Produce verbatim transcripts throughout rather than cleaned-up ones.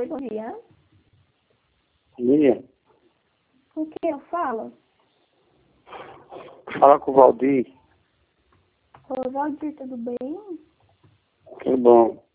Oi, bom dia. Dia. Com quem eu falo? Fala com o Valdir. Ô, Valdir, tudo bem? Tudo bom.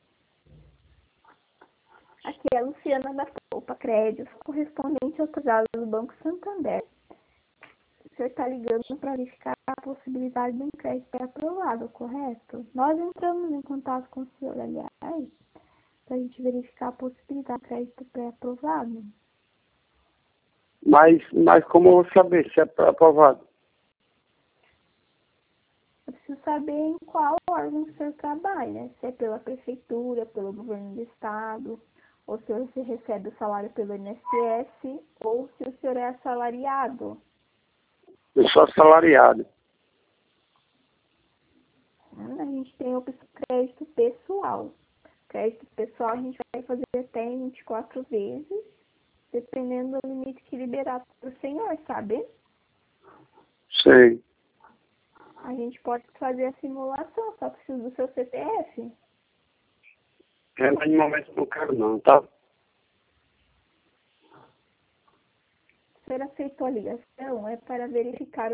Aqui é a Luciana da Poupa Créditos, correspondente ao cruzado do Banco Santander. O senhor está ligando para verificar a possibilidade de um crédito ser aprovado, correto? Nós entramos em contato com o senhor, aliás, para a gente verificar a possibilidade de crédito pré-aprovado. Mas, mas como eu vou saber se é aprovado? Eu preciso saber em qual órgão o senhor trabalha, se é pela prefeitura, pelo governo do estado, ou se você recebe o salário pelo I N S S, ou se o senhor é assalariado. Eu sou assalariado. A gente tem a opção de crédito pessoal. Crédito pessoal a gente vai fazer até em vinte e quatro vezes, dependendo do limite que liberar para o senhor, sabe? Sei. A gente pode fazer a simulação, só preciso do seu C P F. É, mas no momento não quero não, tá? O senhor aceitou a ligação? É para verificar